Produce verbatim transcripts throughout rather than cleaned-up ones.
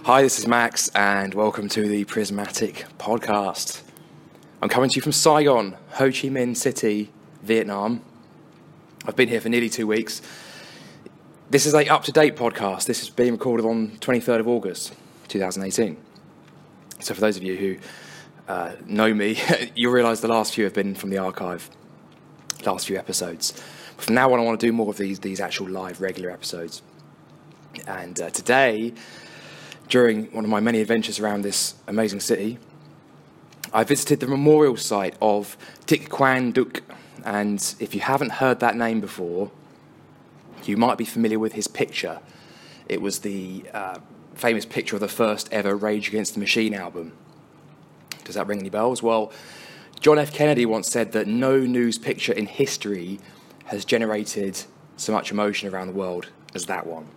Hi, this is Max, and welcome to the Prismatic Podcast. I'm coming to you from Saigon, Ho Chi Minh City, Vietnam. I've been here for nearly two weeks. This is a up-to-date podcast. This is being recorded on twenty-third of August, twenty eighteen. So for those of you who uh, know me, you'll realise the last few have been from the archive, last few episodes. But from now on, I want to do more of these, these actual live, regular episodes. And uh, today, during one of my many adventures around this amazing city, I visited the memorial site of Thich Quang Duc. And if you haven't heard that name before, you might be familiar with his picture. It was the uh, famous picture of the first ever Rage Against the Machine album. Does that ring any bells? Well, John F. Kennedy once said that no news picture in history has generated so much emotion around the world as that one.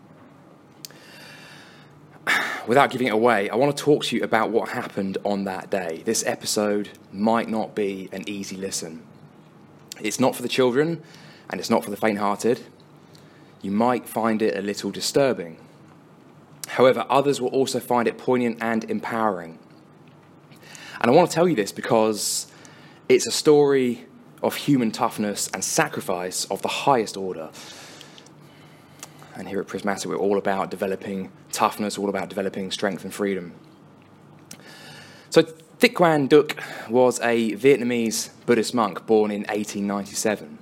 Without giving it away, I want to talk to you about what happened on that day. This episode might not be an easy listen. It's not for the children, and it's not for the faint-hearted. You might find it a little disturbing. However, others will also find it poignant and empowering. And I want to tell you this because it's a story of human toughness and sacrifice of the highest order. And here at Prismatic, we're all about developing toughness, all about developing strength and freedom. So Thich Quang Duc was a Vietnamese Buddhist monk born in eighteen ninety-seven.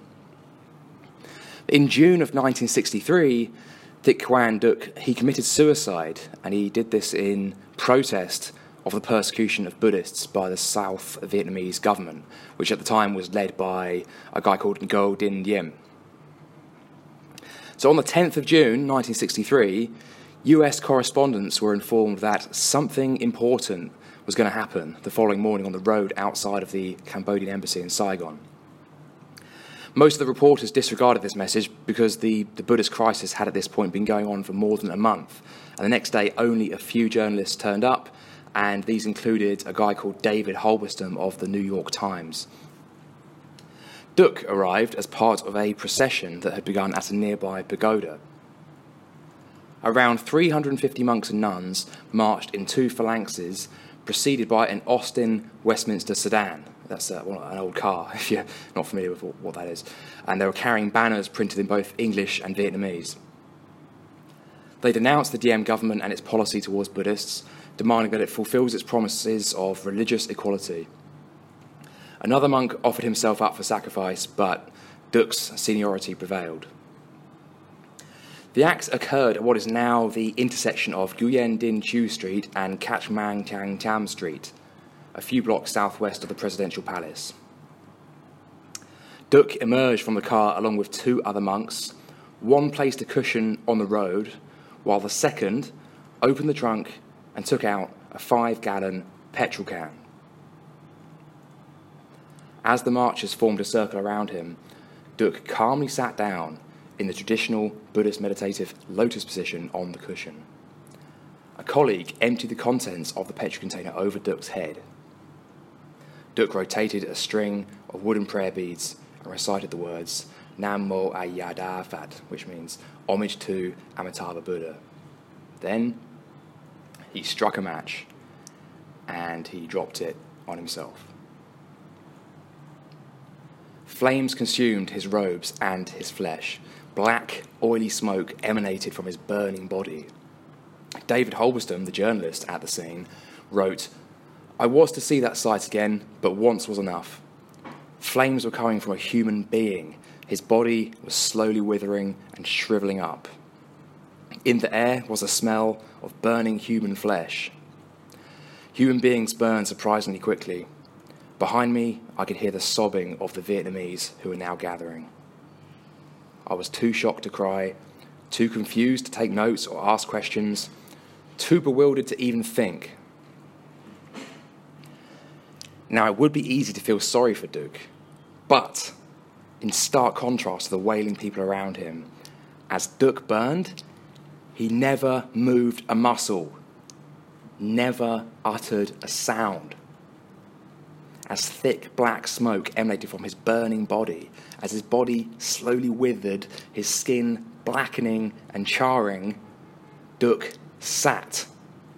In June of nineteen sixty-three, Thich Quang Duc, he committed suicide, and he did this in protest of the persecution of Buddhists by the South Vietnamese government, which at the time was led by a guy called Ngo Dinh Diem. So on the tenth of June nineteen sixty-three, U S correspondents were informed that something important was going to happen the following morning on the road outside of the Cambodian embassy in Saigon. Most of the reporters disregarded this message because the, the Buddhist crisis had at this point been going on for more than a month. And the next day, only a few journalists turned up, and these included a guy called David Halberstam of the New York Times. Duc arrived as part of a procession that had begun at a nearby pagoda. Around three hundred fifty monks and nuns marched in two phalanxes, preceded by an Austin Westminster sedan. That's uh, well, an old car, if you're not familiar with what that is. And they were carrying banners printed in both English and Vietnamese. They denounced the Diem government and its policy towards Buddhists, demanding that it fulfills its promises of religious equality. Another monk offered himself up for sacrifice, but Duc's seniority prevailed. The acts occurred at what is now the intersection of Nguyen Dinh Chieu Street and Kach Mang Chang Cham Street, a few blocks southwest of the presidential palace. Duc emerged from the car along with two other monks. One placed a cushion on the road, while the second opened the trunk and took out a five-gallon petrol can. As the marchers formed a circle around him, Duc calmly sat down in the traditional Buddhist meditative lotus position on the cushion. A colleague emptied the contents of the petrol container over Duc's head. Duc rotated a string of wooden prayer beads and recited the words Nam Mô A Ya Da Phat, which means homage to Amitabha Buddha. Then he struck a match and he dropped it on himself. Flames consumed his robes and his flesh. Black, oily smoke emanated from his burning body. David Halberstam, the journalist at the scene, wrote, "I was to see that sight again, but once was enough. Flames were coming from a human being. His body was slowly withering and shriveling up. In the air was a smell of burning human flesh. Human beings burn surprisingly quickly. Behind me, I could hear the sobbing of the Vietnamese who were now gathering. I was too shocked to cry, too confused to take notes or ask questions, too bewildered to even think." Now, it would be easy to feel sorry for Duc, but in stark contrast to the wailing people around him, as Duc burned, he never moved a muscle, never uttered a sound. As thick black smoke emanated from his burning body, as his body slowly withered, his skin blackening and charring, Duc sat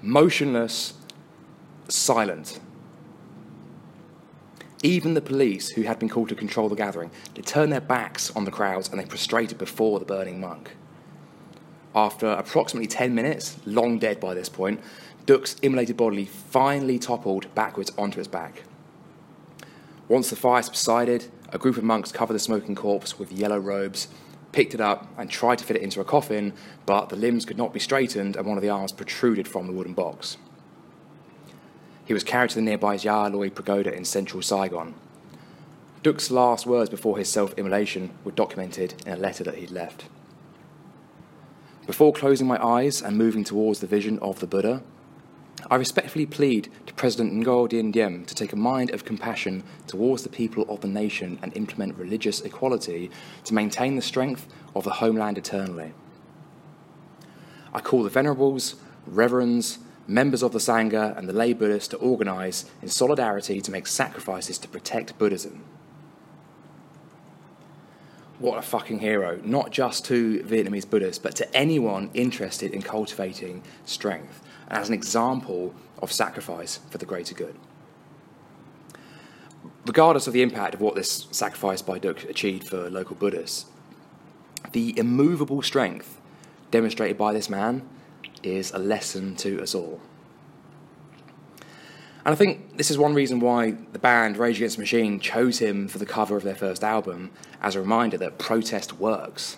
motionless, silent. Even the police, who had been called to control the gathering, they turned their backs on the crowds and they prostrated before the burning monk. After approximately ten minutes, long dead by this point, Duc's immolated body finally toppled backwards onto its back. Once the fire subsided, a group of monks covered the smoking corpse with yellow robes, picked it up and tried to fit it into a coffin, but the limbs could not be straightened and one of the arms protruded from the wooden box. He was carried to the nearby Gia Loi Pagoda in central Saigon. Duc's last words before his self-immolation were documented in a letter that he'd left. Before closing my eyes and moving towards the vision of the Buddha, I respectfully plead to President Ngo Dinh Diem to take a mind of compassion towards the people of the nation and implement religious equality to maintain the strength of the homeland eternally. I call the venerables, reverends, members of the Sangha and the lay Buddhists to organise in solidarity to make sacrifices to protect Buddhism. What a fucking hero, not just to Vietnamese Buddhists, but to anyone interested in cultivating strength, and as an example of sacrifice for the greater good. Regardless of the impact of what this sacrifice by Duc achieved for local Buddhists, the immovable strength demonstrated by this man is a lesson to us all. And I think this is one reason why the band Rage Against the Machine chose him for the cover of their first album, as a reminder that protest works.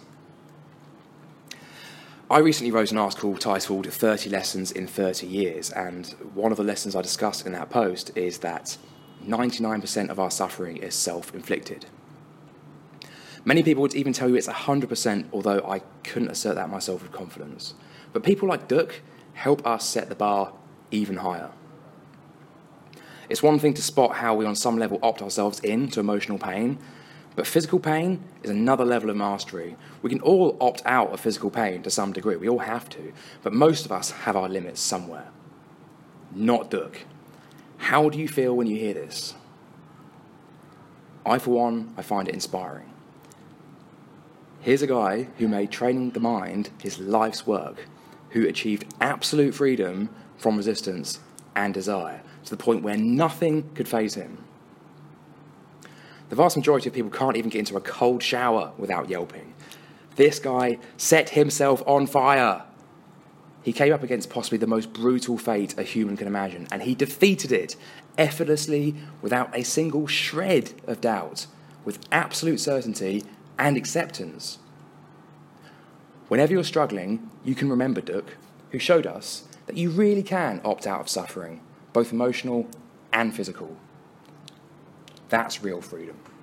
I recently wrote an article titled thirty Lessons in thirty years, and one of the lessons I discussed in that post is that ninety-nine percent of our suffering is self-inflicted. Many people would even tell you it's one hundred percent, although I couldn't assert that myself with confidence. But people like Duc help us set the bar even higher. It's one thing to spot how we on some level opt ourselves into emotional pain, but physical pain is another level of mastery. We can all opt out of physical pain to some degree, we all have to, but most of us have our limits somewhere. Not Duc. How do you feel when you hear this? I, for one, I find it inspiring. Here's a guy who made training the mind his life's work, who achieved absolute freedom from resistance and desire, to the point where nothing could faze him. The vast majority of people can't even get into a cold shower without yelping. This guy set himself on fire. He came up against possibly the most brutal fate a human can imagine, and he defeated it effortlessly, without a single shred of doubt, with absolute certainty and acceptance. Whenever you're struggling, you can remember Duc, who showed us that you really can opt out of suffering, both emotional and physical. That's real freedom.